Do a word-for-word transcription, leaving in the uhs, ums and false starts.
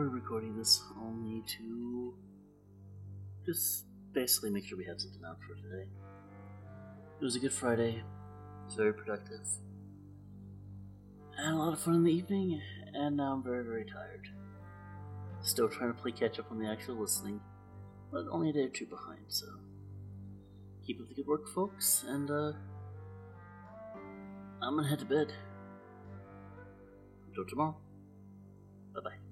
we're recording this only to just basically make sure we have something out for today. It was a good Friday. It was very productive. I had a lot of fun in the evening, and now I'm very, very tired. Still trying to play catch up on the actual listening, but only a day or two behind, so keep up the good work, folks, and uh, I'm gonna head to bed. Until tomorrow. Bye-bye.